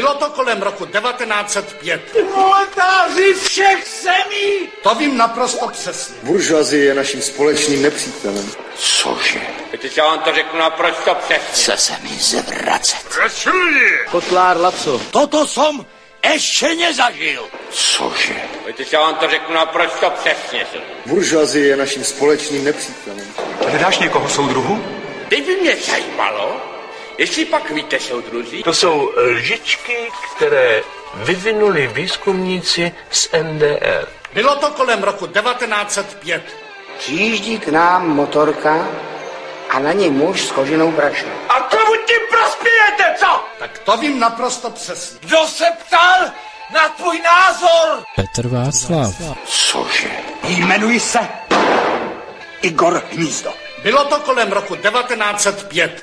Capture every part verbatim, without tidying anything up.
Bylo to kolem roku devatenáct set pět. Proletáři všech zemí! To vím naprosto přesně. Buržoazie je naším společným nepřítelem. Cože? Víte, já vám to řeknu naprosto přesně. Chce se mi zvracet. Račuji! Kotlár Laco. Toto som ještě nezažil. Cože? Víte, já vám to řeknu naprosto přesně. Buržoazie je naším společným nepřítelem. Hledáš někoho soudruhu? Teď by mě zajímalo, jestli pak víte, soudruzi. To jsou lžičky, které vyvinuli výzkumníci z N D R. Bylo to kolem roku devatenáct set pět. Přijíždí k nám motorka a na něj muž s koženou brašnou. A komu tím prospějete, co? Tak to vím naprosto přesně. Kdo se ptal na tvůj názor? Petr Václav. Cože? Jmenuji se Igor Hnízdo. Bylo to kolem roku devatenáct set pět.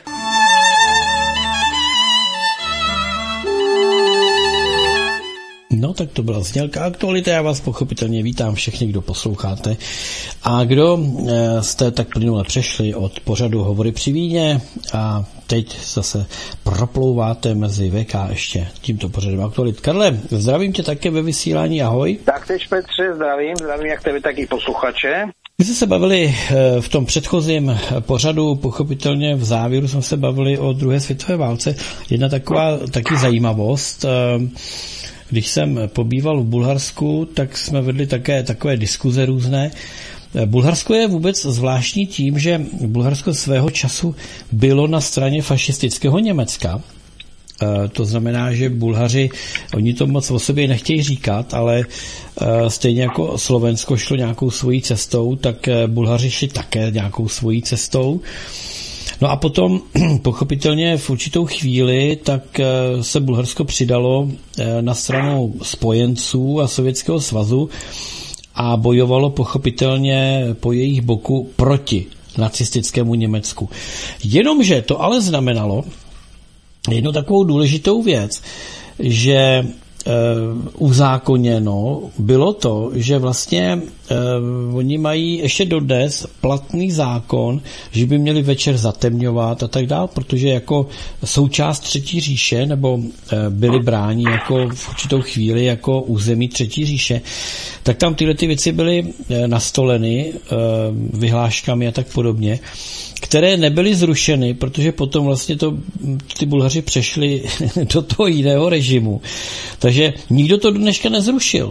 No tak to byla znělka aktualita, já vás pochopitelně vítám všechny, kdo posloucháte a kdo jste tak plynule přešli od pořadu Hovory při víně a teď zase proplouváte mezi V K ještě tímto pořadem aktualit. Karle, zdravím tě také ve vysílání, ahoj. Tak teď Petře, zdravím, zdravím jak tebe, tak i posluchače. My jsme se bavili v tom předchozím pořadu, pochopitelně v závěru jsme se bavili o druhé světové válce. Jedna taková taky zajímavost. Když jsem pobýval v Bulharsku, tak jsme vedli také takové diskuze různé. Bulharsko je vůbec zvláštní tím, že Bulharsko svého času bylo na straně fašistického Německa. To znamená, že Bulhaři, oni to moc o sobě nechtějí říkat, ale stejně jako Slovensko šlo nějakou svojí cestou, tak Bulhaři šli také nějakou svojí cestou. No a potom pochopitelně v určitou chvíli tak se Bulharsko přidalo na stranu spojenců a Sovětského svazu a bojovalo pochopitelně po jejich boku proti nacistickému Německu. Jenomže to ale znamenalo jednu takovou důležitou věc, že uzákoněno bylo to, že vlastně eh, oni mají ještě dodnes platný zákon, že by měli večer zatemňovat a tak dál, protože jako součást Třetí říše, nebo eh, byli bráni jako v určitou chvíli jako území Třetí říše, tak tam tyhle ty věci byly eh, nastoleny eh, vyhláškami a tak podobně, které nebyly zrušeny, protože potom vlastně to ty Bulhaři přešli do toho jiného režimu. Takže nikdo to do dneška nezrušil.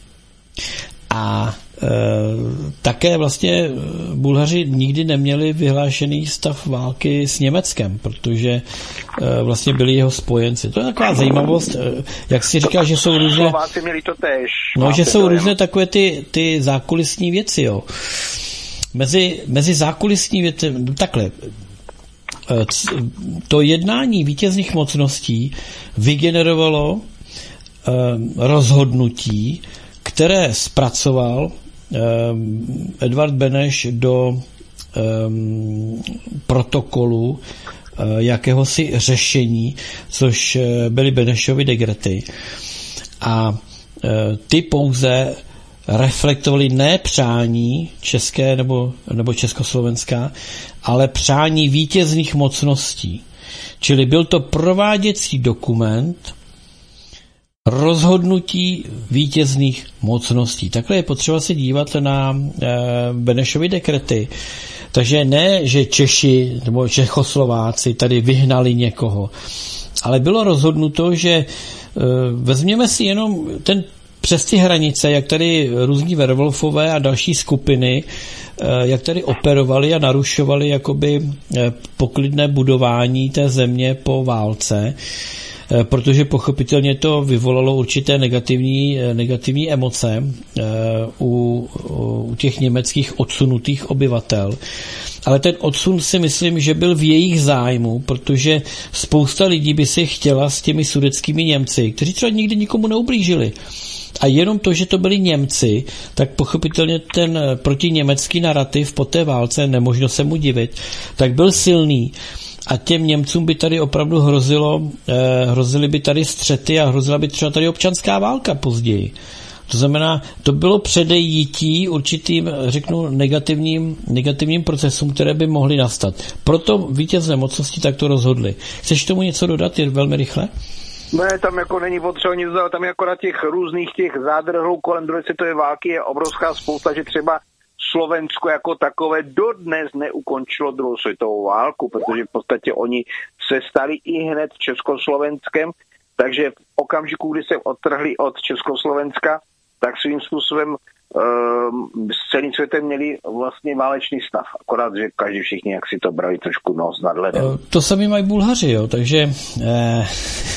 A e, také vlastně Bulhaři nikdy neměli vyhlášený stav války s Německem, protože e, vlastně byli jeho spojenci. To je taková zajímavost, e, jak si říká, že jsou různé... Slováci měli to též. No, že jsou různé takové ty, ty zákulisní věci, jo. Mezi, mezi zákulisní věci, takhle, to jednání vítězných mocností vygenerovalo eh, rozhodnutí, které zpracoval eh, Edvard Beneš do eh, protokolu eh, jakéhosi řešení, což eh, byly Benešovy dekrety. A eh, ty pouze reflektovali ne přání české nebo, nebo československá, ale přání vítězných mocností. Čili byl to prováděcí dokument rozhodnutí vítězných mocností. Takhle je potřeba se dívat na e, Benešovy dekrety. Takže ne, že Češi nebo Čechoslováci tady vyhnali někoho, ale bylo rozhodnuto, že e, vezměme si jenom ten přes ty hranice, jak tady různí Werwolfové a další skupiny, jak tady operovali a narušovali jakoby poklidné budování té země po válce, protože pochopitelně to vyvolalo určité negativní, negativní emoce u, u těch německých odsunutých obyvatel. Ale ten odsun si myslím, že byl v jejich zájmu, protože spousta lidí by si chtěla s těmi sudetskými Němci, kteří třeba nikdy nikomu neublížili. A jenom to, že to byli Němci, tak pochopitelně ten protiněmecký narrativ po té válce, nemožno se mu divit, tak byl silný. A těm Němcům by tady opravdu hrozilo, eh, hrozily by tady střety a hrozila by třeba tady občanská válka později. To znamená, to bylo předejítí určitým, řeknu, negativním, negativním procesům, které by mohly nastat. Proto vítězné mocnosti takto rozhodly. Chceš tomu něco dodat, je velmi rychle? Ne, tam jako není potřeba nic, tam jako na těch různých těch zádrhelů kolem druhé světové války je obrovská spousta, že třeba Slovensko jako takové dodnes neukončilo druhou světovou válku, protože v podstatě oni se stali i hned Československem, takže v okamžiku, kdy se odtrhli od Československa, tak svým způsobem uh, s celým světem měli vlastně válečný stav. Akorát, že každý všichni jak si to brali trošku nos nad ledem. To sami mají Bulhaři, jo, takže eh,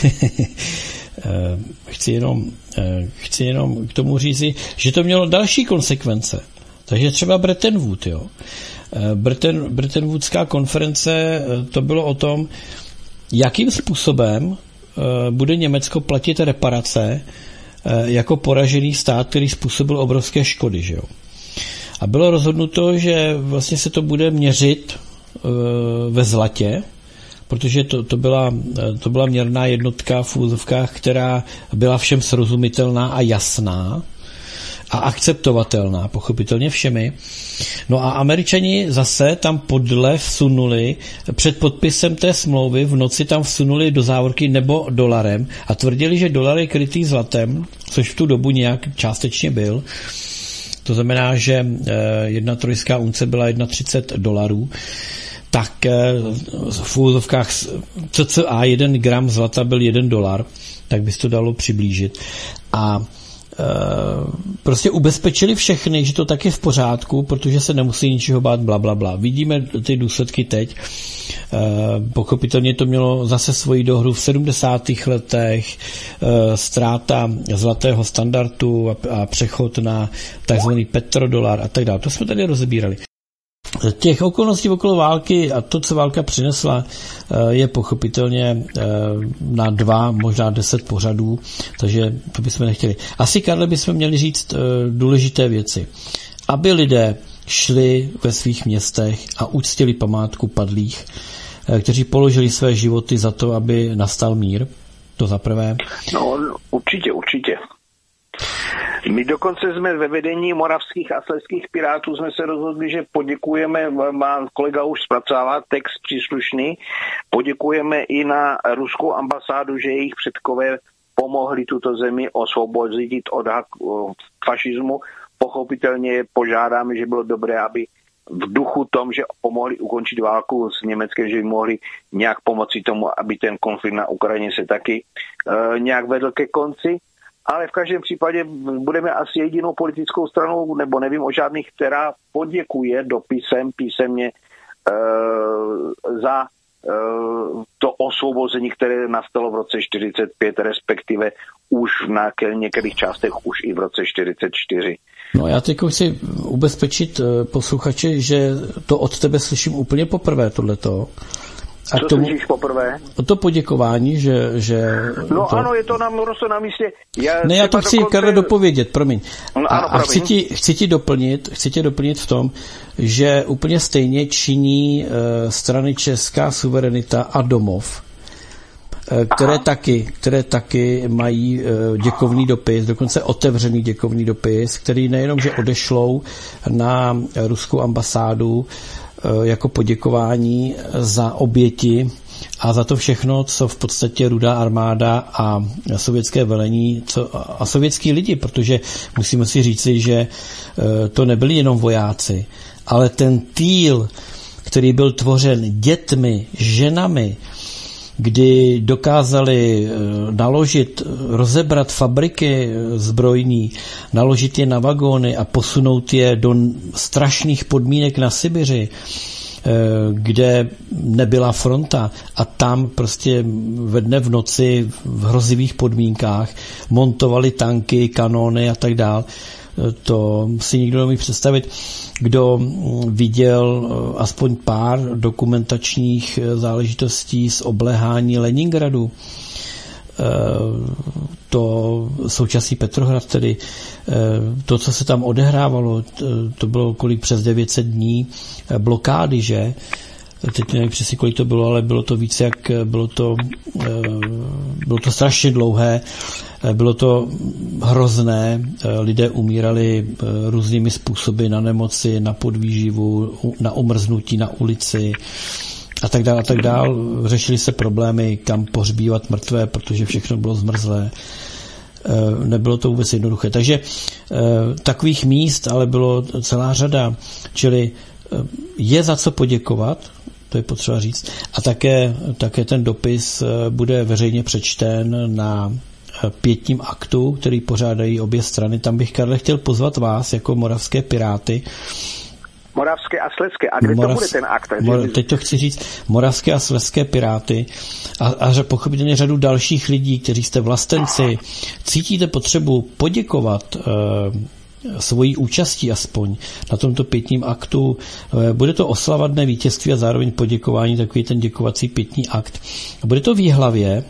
chci, jenom, eh, chci jenom k tomu říci, že to mělo další konsekvence. Takže třeba Bretton Woods, jo. Bretton, Bretton Woodská konference, to bylo o tom, jakým způsobem bude Německo platit reparace jako poražený stát, který způsobil obrovské škody, že jo. A bylo rozhodnuto, že vlastně se to bude měřit ve zlatě, protože to, to, byla, to byla měrná jednotka v úzovkách, která byla všem srozumitelná a jasná a akceptovatelná, pochopitelně všemi. No a Američani zase tam podle vsunuli, před podpisem té smlouvy v noci tam vsunuli do závorky nebo dolarem a tvrdili, že dolar je krytý zlatem, což v tu dobu nějak částečně byl. To znamená, že jedna trojská unce byla třicet jedna dolarů, tak v úzovkách cca jeden gram zlata byl jeden dolar, tak by se to dalo přiblížit. A prostě ubezpečili všechny, že to tak je v pořádku, protože se nemusí ničeho bát, bla, bla, bla. Vidíme ty důsledky teď. Pochopitelně to mělo zase svoji dohru v sedmdesátých letech, ztráta zlatého standardu a přechod na takzvaný petrodolar a tak dále. To jsme tady rozebírali. Těch okolností okolo války a to, co válka přinesla, je pochopitelně na dva, možná deset pořadů, takže to bychom nechtěli. Asi, Karle, bychom měli říct důležité věci. Aby lidé šli ve svých městech a uctili památku padlých, kteří položili své životy za to, aby nastal mír, to za prvé. No, určitě, určitě. My dokonce jsme ve vedení moravských a slezských pirátů jsme se rozhodli, že poděkujeme, má kolega už zpracovává text příslušný, poděkujeme i na ruskou ambasádu, že jejich předkové pomohli tuto zemi osvobodit od fašismu. Pochopitelně požádáme, že bylo dobré, aby v duchu tom, že pomohli ukončit válku s Německem, že by mohli nějak pomoci tomu, aby ten konflikt na Ukrajině se taky uh, nějak vedl ke konci. Ale v každém případě budeme asi jedinou politickou stranou, nebo nevím o žádných, která poděkuje dopisem písemně e, za e, to osvobození, které nastalo v roce čtyřicet pět, respektive už na některých částech už i v roce čtyřicet čtyři. No já teď chci ubezpečit posluchače, že to od tebe slyším úplně poprvé, tohleto. A co tomu, slyšíš poprvé? To poděkování, že... že no to... ano, je to na, na místě. Já ne, já to chci, dokonce... Karle, dopovědět, promiň. No, a ano, a chci, ti, chci, ti doplnit, chci ti doplnit v tom, že úplně stejně činí uh, strany Česká suverenita a Domov, uh, které taky, které taky mají uh, děkovný dopis, dokonce otevřený děkovný dopis, který nejenom, že odešlou na ruskou ambasádu jako poděkování za oběti a za to všechno, co v podstatě Rudá armáda a sovětské velení co, a sovětský lidi, protože musíme si říci, že to nebyli jenom vojáci, ale ten týl, který byl tvořen dětmi, ženami, kdy dokázali naložit, rozebrat fabriky zbrojní, naložit je na vagóny a posunout je do strašných podmínek na Sibiři, kde nebyla fronta a tam prostě ve dne v noci v hrozivých podmínkách montovali tanky, kanóny a tak dál. To si nikdo nemůže představit. Kdo viděl aspoň pár dokumentačních záležitostí z obléhání Leningradu, to současný Petrohrad, tedy to, co se tam odehrávalo, to bylo kolik přes devět set dní blokády, že? Teď nevím přesně, kolik to bylo, ale bylo to více jak, bylo to, bylo to strašně dlouhé, bylo to hrozné, lidé umírali různými způsoby na nemoci, na podvýživu, na umrznutí na ulici, a tak dále a tak dále. Řešily se problémy, kam pohřbívat mrtvé, protože všechno bylo zmrzlé. Nebylo to vůbec jednoduché. Takže takových míst ale bylo celá řada, čili je za co poděkovat, to je potřeba říct, a také, také ten dopis bude veřejně přečten na pietním aktu, který pořádají obě strany. Tam bych, Karle, chtěl pozvat vás jako moravské Piráty. Moravské a Slezské. A kde Morav... to bude ten akt? Mor... Teď to chci říct. Moravské a Slezské Piráty a, a pochopitelně řadu dalších lidí, kteří jste vlastenci, cítíte potřebu poděkovat uh, svojí účastí aspoň na tomto pietním aktu. Bude to oslava dne vítězství a zároveň poděkování, takový ten děkovací pietní akt. Bude to v Jihlavě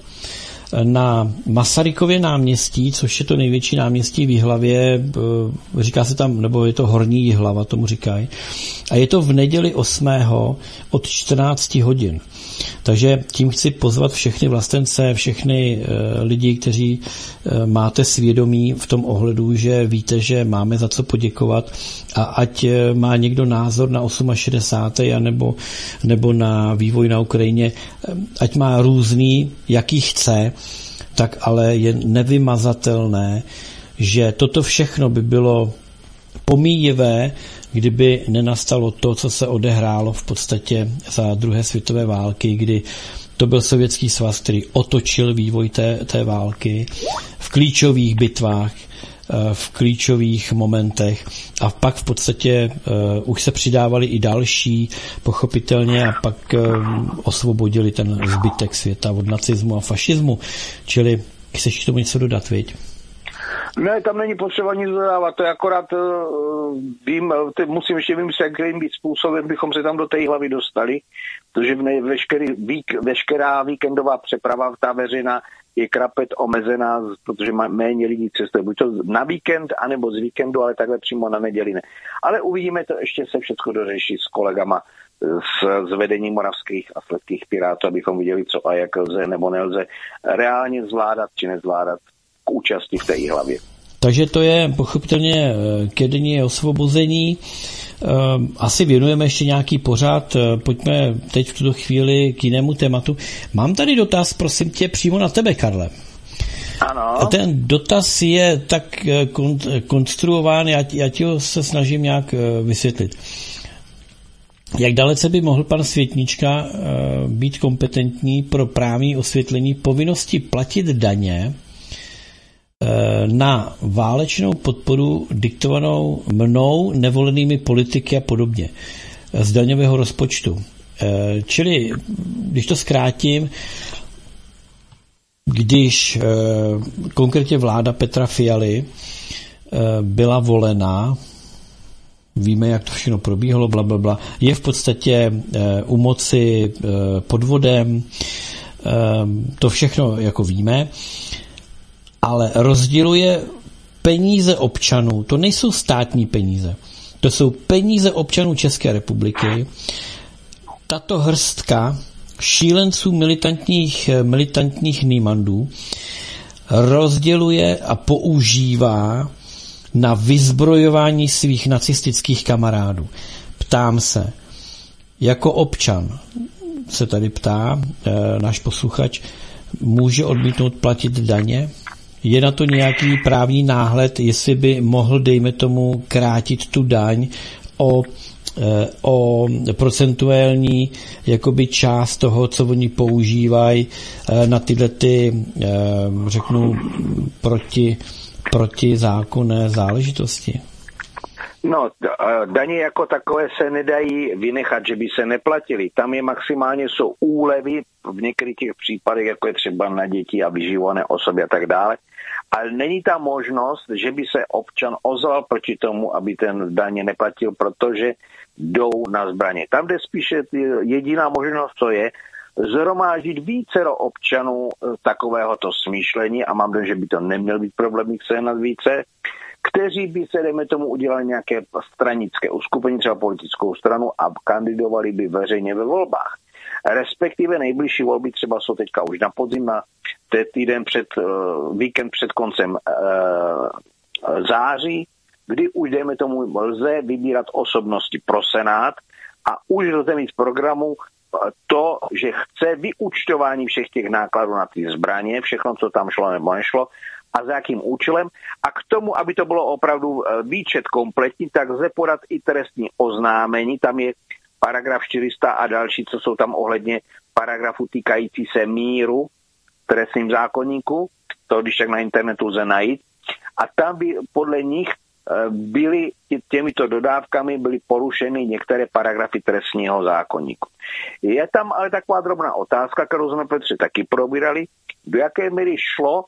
na Masarykově náměstí, což je to největší náměstí v Jihlavě, říká se tam, nebo je to Horní Jihlava, tomu říkají. A je to v neděli osmého od čtrnáct hodin. Takže tím chci pozvat všechny vlastence, všechny lidi, kteří máte svědomí v tom ohledu, že víte, že máme za co poděkovat, a ať má někdo názor na šedesát osm nebo, nebo na vývoj na Ukrajině, ať má různý, jaký chce, tak ale je nevymazatelné, že toto všechno by bylo pomíjivé, kdyby nenastalo to, co se odehrálo v podstatě za druhé světové války, kdy to byl Sovětský svaz, který otočil vývoj té, té války v klíčových bitvách, v klíčových momentech, a pak v podstatě uh, už se přidávali i další, pochopitelně, a pak uh, osvobodili ten zbytek světa od nacismu a fašismu. Čili chceš k tomu něco dodat, viď? Ne, tam není potřeba nic dodávat, to je akorát uh, vím, musím ještě vymyslet, jakým být způsobem bychom se tam do té hlavy dostali, protože veškerý, vík, veškerá víkendová přeprava, ta veřejná, je krapet omezená, protože má méně lidí cestuje, buď to na víkend, anebo z víkendu, ale takhle přímo na neděli ne. Ale uvidíme, to ještě se všechno dořeší s kolegama z, z vedení Moravských a Slezských Pirátů, abychom viděli, co a jak lze nebo nelze reálně zvládat či nezvládat k účasti v té hlavě. Takže to je pochopitelně ke dni osvobození. Asi věnujeme ještě nějaký pořad. Pojďme teď v tuto chvíli k jinému tématu. Mám tady dotaz, prosím tě, přímo na tebe, Karle. Ano. A ten dotaz je tak konstruován, já, já ti ho se snažím nějak vysvětlit. Jak dalece by mohl pan Světnička být kompetentní pro právní osvětlení povinnosti platit daně na válečnou podporu diktovanou mnou nevolenými politiky a podobně z daňového rozpočtu. Čili, když to zkrátím, když konkrétně vláda Petra Fialy byla volena, víme, jak to všechno probíhalo, blablabla, je v podstatě u moci podvodem, to všechno jako víme, ale rozděluje peníze občanů. To nejsou státní peníze. To jsou peníze občanů České republiky. Tato hrstka šílenců militantních, militantních nímandů rozděluje a používá na vyzbrojování svých nacistických kamarádů. Ptám se, jako občan se tady ptá e, náš posluchač, může odmítnout platit daně? Je na to nějaký právní náhled, jestli by mohl, dejme tomu, krátit tu daň o, o procentuální jakoby část toho, co oni používají na tyhle ty, řeknu, proti, protizákonné záležitosti? No, daně jako takové se nedají vynechat, že by se neplatily. Tam je maximálně jsou úlevy v některých těch případech, jako je třeba na děti a vyživované osoby a tak dále. Ale není tam možnost, že by se občan ozval proti tomu, aby ten daně neplatil, protože jdou na zbraně. Tam, kde spíše jediná možnost, co je, zhromáždit vícero občanů takovéhoto smýšlení, a mám dojem, že by to neměl být problém jich sehnat více, kteří by se, dejme tomu, udělali nějaké stranické uskupení, třeba politickou stranu, a kandidovali by veřejně ve volbách. Respektive nejbližší volby třeba jsou teďka už na podzim, na týden před, uh, víkend před koncem uh, září, kdy už, dejme tomu, lze vybírat osobnosti pro Senát a už lze mít v programu to, že chce vyúčtování všech těch nákladů na ty zbraně, všechno, co tam šlo nebo nešlo, a za jakým účelem. A k tomu, aby to bylo opravdu výčet kompletní, tak lze podat i trestní oznámení. Tam je paragraf čtyři sta a další, co jsou tam ohledně paragrafu týkající se míru v trestním zákoníku. To, když tak na internetu lze najít. A tam by podle nich byly těmito dodávkami byly porušeny některé paragrafy trestního zákoníku. Je tam ale taková drobná otázka, kterou jsme Petře taky probírali, do jaké míry šlo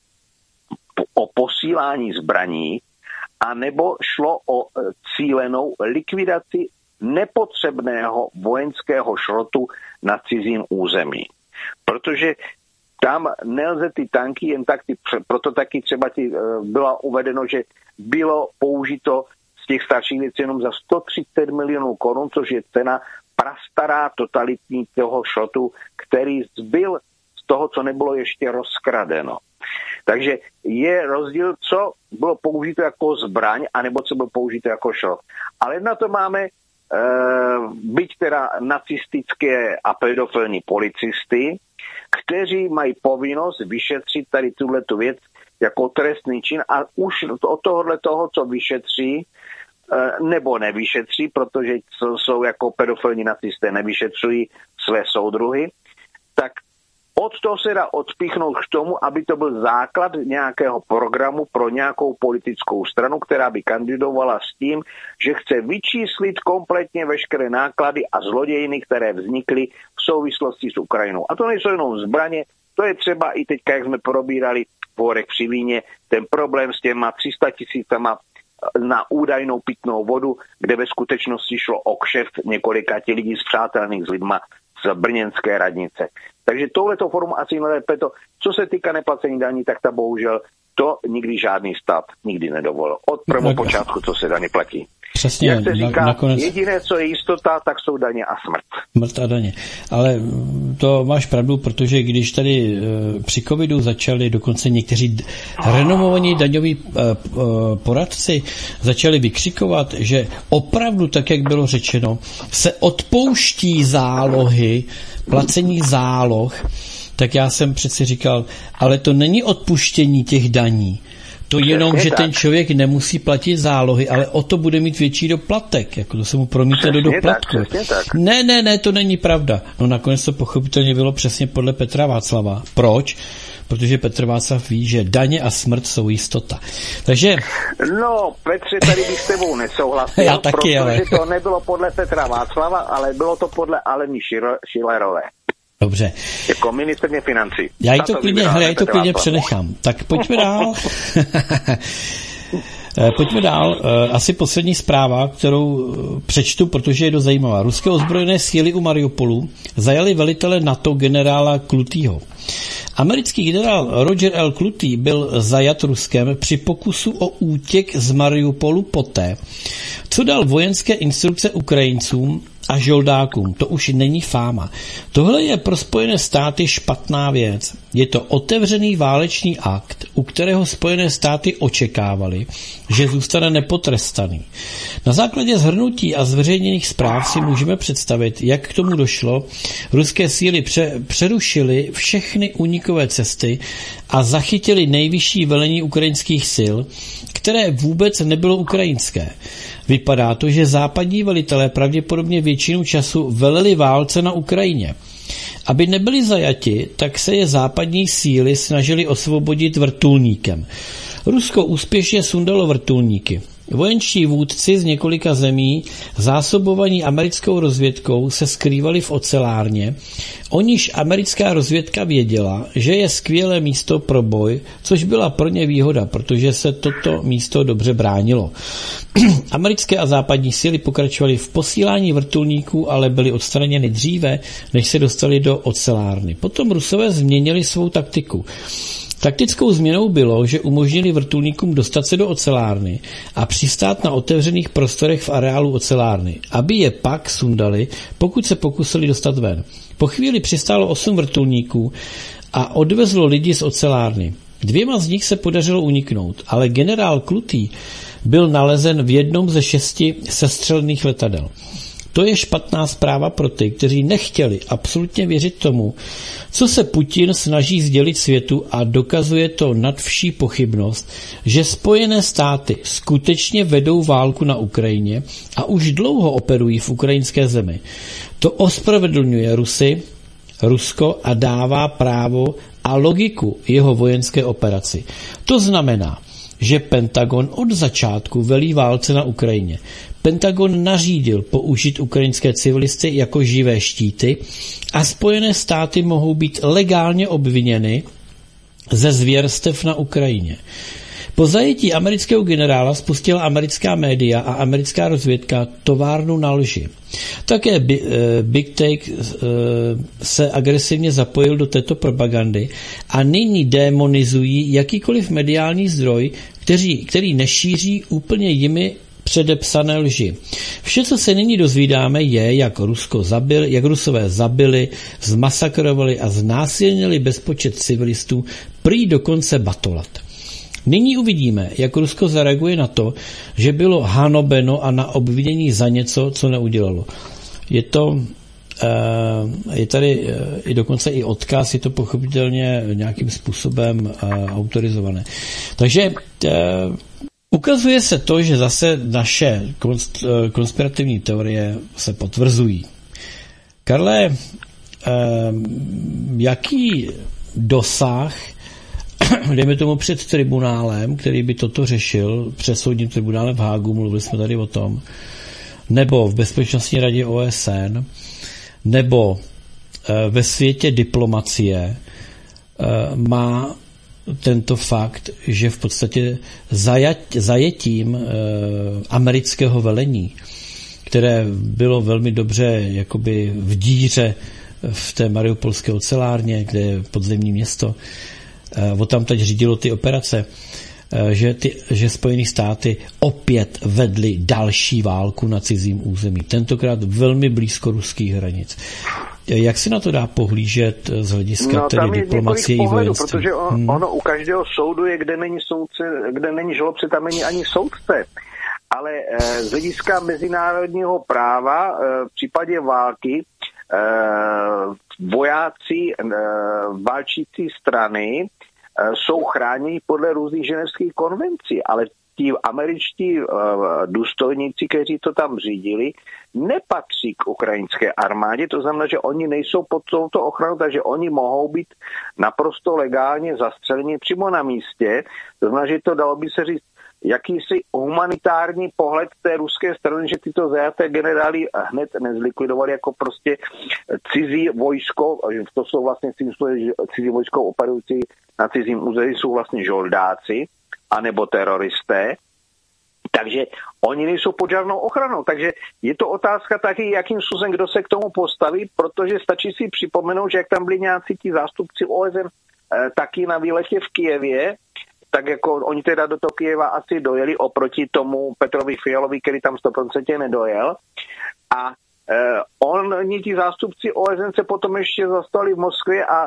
o posílání zbraní, anebo šlo o cílenou likvidaci nepotřebného vojenského šrotu na cizím území. Protože tam nelze ty tanky jen tak, ty, proto taky třeba ti, bylo uvedeno, že bylo použito z těch starších věcí jenom za sto třicet milionů korun, což je cena prastará totalitní toho šrotu, který zbyl z toho, co nebylo ještě rozkradeno. Takže je rozdíl, co bylo použito jako zbraň, anebo co bylo použito jako šrot. Ale na to máme e, byť teda nacistické a pedofilní policisty, kteří mají povinnost vyšetřit tady tuhletu věc jako trestný čin a už od tohohle toho, co vyšetří, nebo nevyšetří, protože jsou jako pedofilní nacisté, nevyšetřují své soudruhy, tak od toho se dá odpíchnout k tomu, aby to byl základ nějakého programu pro nějakou politickou stranu, která by kandidovala s tím, že chce vyčíslit kompletně veškeré náklady a zlodějiny, které vznikly v souvislosti s Ukrajinou. A to nejsou jenom zbraně, to je třeba i teď, jak jsme probírali v Horech při Víně, ten problém s těma tři sta tisícama na údajnou pitnou vodu, kde ve skutečnosti šlo o kšeft několika těch lidí spřátelených s lidma z brněnské radnice. Takže touhleto formu asi nejlépe to, co se týká neplacení daní, tak ta bohužel to nikdy žádný stát nikdy nedovolil. Od prvopočátku, co se daně platí. Přesně, jak se říká, na, nakonec... jediné, co je jistota, tak jsou daně a smrt. Smrt a daně. Ale to máš pravdu, protože když tady e, při covidu začali dokonce někteří renomovaní daňoví e, e, poradci začali vykřikovat, že opravdu, tak jak bylo řečeno, se odpouští zálohy, placení záloh, tak já jsem přeci říkal, ale to není odpuštění těch daní. To jenom, že ten člověk nemusí platit zálohy, ale o to bude mít větší doplatek. Jako to se mu promítne do doplatku. Tak, ne, ne, ne, to není pravda. No nakonec to pochopitelně bylo přesně podle Petra Václava. Proč? Protože Petr Václav ví, že daně a smrt jsou jistota. Takže... No, Petře, tady bych s tebou nesouhlasil, já taky, protože ale... to nebylo podle Petra Václava, ale bylo to podle Aleny Schillerové. Dobře. Jako ministrně financí. Já jí to klidně, hele, já jí to klidně přenechám. Tak pojďme dál. Pojďme dál. Asi poslední zpráva, kterou přečtu, protože je dost zajímavá. Ruské ozbrojené síly u Mariupolu zajali velitele NATO generála Klutýho. Americký generál Roger L. Klutý byl zajat Ruskem při pokusu o útěk z Mariupolu poté, co dal vojenské instrukce Ukrajincům a žoldákům. To už není fáma. Tohle je pro Spojené státy špatná věc. Je to otevřený válečný akt, u kterého Spojené státy očekávaly, že zůstane nepotrestaný. Na základě shrnutí a zveřejněných zpráv si můžeme představit, jak k tomu došlo. Ruské síly pře- přerušily všechny únikové cesty a zachytili nejvyšší velení ukrajinských sil, které vůbec nebylo ukrajinské. Vypadá to, že západní velitelé pravděpodobně většinu času veleli válce na Ukrajině. Aby nebyli zajati, tak se je západní síly snažili osvobodit vrtulníkem. Rusko úspěšně sundalo vrtulníky. Vojenští vůdci z několika zemí, zásobovaní americkou rozvědkou, se skrývali v ocelárně, o níž americká rozvědka věděla, že je skvělé místo pro boj, což byla pro ně výhoda, protože se toto místo dobře bránilo. Americké a západní síly pokračovaly v posílání vrtulníků, ale byly odstraněny dříve, než se dostali do ocelárny. Potom Rusové změnili svou taktiku. Taktickou změnou bylo, že umožnili vrtulníkům dostat se do ocelárny a přistát na otevřených prostorech v areálu ocelárny, aby je pak sundali, pokud se pokusili dostat ven. Po chvíli přistálo osm vrtulníků a odvezlo lidi z ocelárny. Dvěma z nich se podařilo uniknout, ale generál Klutý byl nalezen v jednom ze šesti sestřelených letadel. To je špatná zpráva pro ty, kteří nechtěli absolutně věřit tomu, co se Putin snaží sdělit světu, a dokazuje to nad vší pochybnost, že Spojené státy skutečně vedou válku na Ukrajině a už dlouho operují v ukrajinské zemi. To ospravedlňuje Rusy, Rusko a dává právo a logiku jeho vojenské operaci. To znamená, že Pentagon od začátku velí válce na Ukrajině. Pentagon nařídil použít ukrajinské civilisty jako živé štíty a Spojené státy mohou být legálně obviněny ze zvěrstev na Ukrajině. Po zajetí amerického generála spustila americká média a americká rozvědka továrnu na lži. Také Big Take se agresivně zapojil do této propagandy a nyní démonizují jakýkoliv mediální zdroj, který, který nešíří úplně jimi předepsané lži. Vše, co se nyní dozvídáme, je, jak Rusko zabil, jak Rusové zabili, zmasakrovali a znásilnili bezpočet civilistů, prý dokonce batolat. Nyní uvidíme, jak Rusko zareaguje na to, že bylo hanobeno a na obvinění za něco, co neudělalo. Je to, je tady i dokonce i odkaz, je to pochopitelně nějakým způsobem autorizované. Takže ukazuje se to, že zase naše konspirativní teorie se potvrzují. Karle, jaký dosah, dejme tomu před tribunálem, který by toto řešil, před soudním tribunálem v Hágu, mluvili jsme tady o tom, nebo v Bezpečnostní radě O S N, nebo ve světě diplomacie, má tento fakt, že v podstatě zajetím amerického velení, které bylo velmi dobře jakoby v díře v té mariupolské ocelárně, kde je podzemní město, o tam teď řídilo ty operace, že, ty, že Spojené státy opět vedly další válku na cizím území. Tentokrát velmi blízko ruských hranic. Jak se na to dá pohlížet z hlediska no, tedy diplomacie i vojenství? Protože on, hmm. ono u každého soudu je, kde není soudce, kde není žalobce, tam není ani soudce. Ale e, z hlediska mezinárodního práva e, v případě války e, vojáci e, válčící strany e, jsou chráněni podle různých ženevských konvencí, ale ti američtí e, důstojníci, kteří to tam řídili, nepatří k ukrajinské armádě, to znamená, že oni nejsou pod touto ochranou, takže oni mohou být naprosto legálně zastřeleni přímo na místě, to znamená, že to dalo by se říct jakýsi humanitární pohled té ruské strany, že tyto zajaté generály hned nezlikvidovali jako prostě cizí vojsko, to jsou vlastně cizí vojsko operující na cizím území, jsou vlastně žoldáci, anebo teroristé, takže oni nejsou pod žádnou ochranou. Takže je to otázka taky, jakým způsobem kdo se k tomu postaví, protože stačí si připomenout, že jak tam byli nějací ti zástupci O S N eh, taky na výletě v Kyjevě, tak jako oni teda do toho Kyjeva asi dojeli oproti tomu Petrovi Fialovi, který tam sto procent nedojel. A eh, oni, ti zástupci O S N, se potom ještě zastali v Moskvě a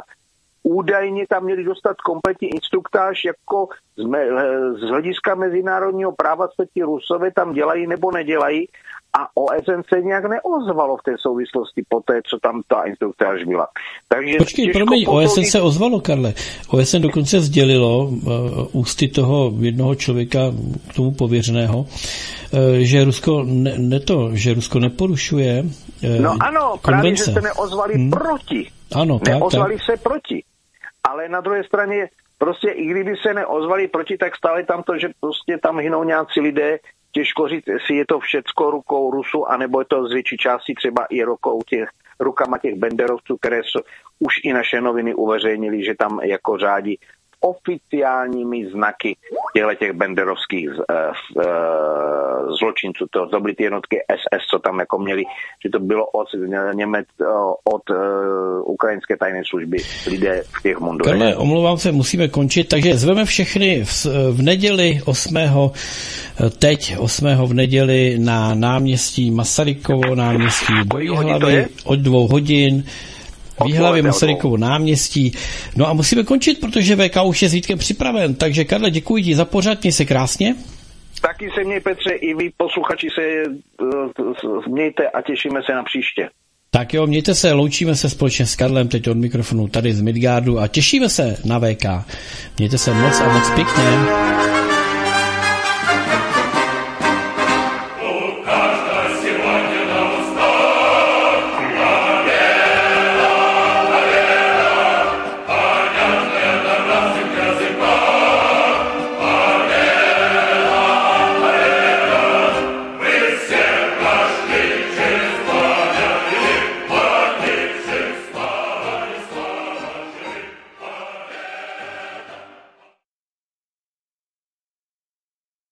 údajně tam měli dostat kompletní instruktáž, jako z, me, z hlediska mezinárodního práva, co ti Rusové tam dělají nebo nedělají, a O S N se nějak neozvalo v té souvislosti po té, co tam ta instruktáž byla. Takže počkej, promiň, O S N se ozvalo, Karle. O S N dokonce sdělilo uh, ústy toho jednoho člověka, k tomu pověřeného, uh, že Rusko ne, ne to, že Rusko neporušuje uh, No ano, konvence. Právě, že se neozvali hmm. proti. Ano, tak, neozvali tak. se proti. Ale na druhé straně, prostě i kdyby se neozvali proti, tak stále tam to, že prostě tam hynou nějací lidé, těžko říct, jestli je to všecko rukou Rusu, anebo je to z větší části třeba i rukou těch, rukama těch banderovců, které jsou, už i naše noviny uveřejnili, že tam jako řádí oficiálními znaky těchto těch banderovských uh, uh, zločinců. To, to byly ty jednotky S S, co tam jako měli, že to bylo od, Němec, od uh, ukrajinské tajné služby lidé v těch mundurech. Karle, omlouvám se, musíme končit, takže zveme všechny v, v neděli osmého teď osmého v neděli na náměstí Masarykovo, náměstí do Jihlavy od dvou hodin. V Jihlavě Masarykovo náměstí. No a musíme končit, protože V K už je s Vítkem připraven. Takže Karle, děkuji ti za pořad, měj se krásně. Taky se měj, Petře, i vy posluchači se uh, mějte a těšíme se na příště. Tak jo, mějte se, loučíme se společně s Karlem teď od mikrofonu tady z Midgardu a těšíme se na V K. Mějte se moc a moc pěkně.